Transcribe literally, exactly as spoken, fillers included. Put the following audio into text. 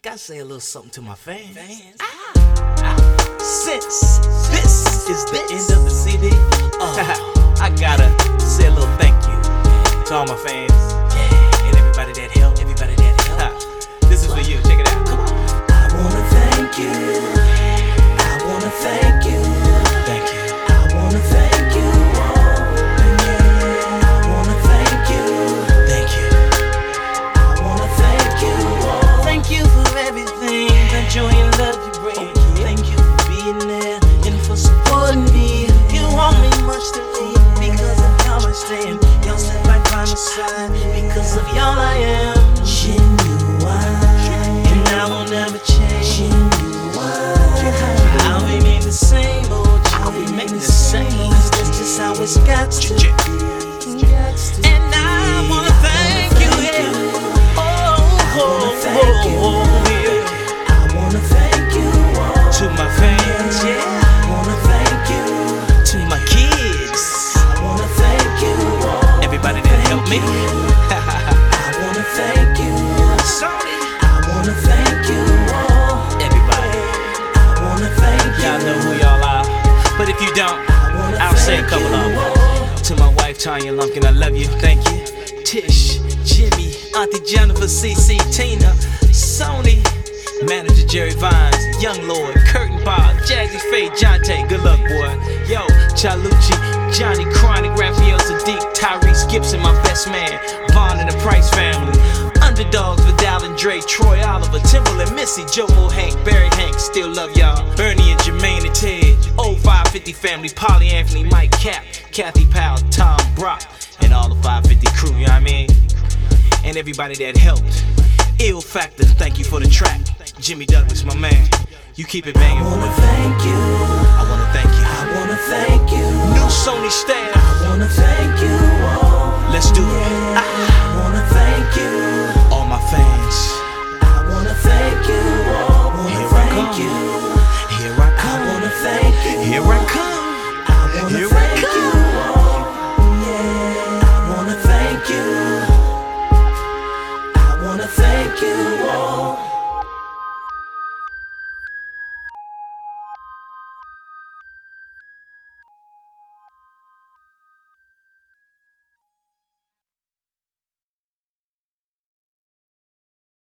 gotta say a little something to my fans. fans. Ah. Ah. Since this is the end of the C D, uh, I gotta say a little thank you to all my fans and everybody that helped. Everybody that helped. This is for you. Check it out. Come on. I wanna thank you. I wanna thank you. Thank you. I wanna thank you. I wanna thank you. Thank you. I wanna thank you. Thank you for everything, the joy and love you bring. Thank you for being there and for supporting me. You want me much to me because of y'all I stand. Y'all stand right by my side because of y'all I am. Genuine. And I will never change. Genuine. I'll remain the same, oh, I'll remain the same. That's just how it's got to be. And I wanna thank you, yeah. Oh, oh, oh, yeah. I wanna thank you. To my fans, yeah. I wanna thank you. To my kids, I wanna thank you. everybody that helped me. I wanna thank you. Sorry, I wanna thank you. everybody. I wanna thank you. Y'all know who y'all are, but if you don't, I'll say a couple of them. To my wife Tanya Lumpkin, I love you, thank you. Tish, Jimmy, Auntie Jennifer, C C, Tina, Sony, Manager Jerry Vines, Young Lord, Curtin Bob, Jazzy Faye, Jonte, good luck boy. Yo, Chalucci, Johnny Chronic, Raphael Sadiq, Tyrese Gibson, my best man, Vaughn and the Price family. Underdogs, Vidal and Dre, Troy Oliver, Timberland, Missy, Jomo Hank, Barry Hanks, still love y'all. Bernie and Jermaine and Ted, oh five fifty family, Polly Anthony, Mike Cap, Kathy Powell, Tom Brock, and all the five fifty crew, you know what I mean? And everybody that helped. Ill Factor, thank you for the track. Jimmy Douglas, my man, you keep it banging. I wanna thank you. I wanna thank you. I wanna thank you. New Sony staff, I wanna thank you. let's do it.